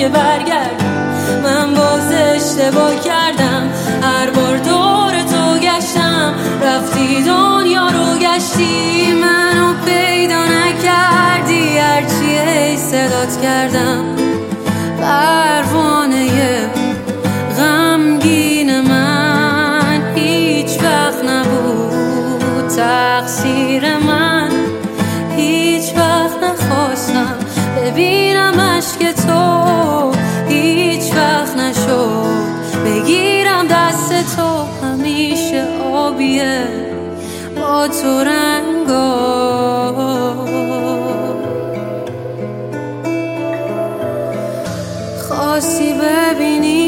که برگردم. من باز اشتباه کردم، هر بار دور تو گشتم، رفتی دنیا رو گشتی، منو پیدا نکردی، هرچی ای صدات کردم. پروانه غمگین من هیچ وقت نبود تقصیر من، هیچ وقت نخواستم ببینم اشک تو، هیچ وقت نشد بگیرم دست تو، همیشه آبیه با تو رنگا. خواستی ببینی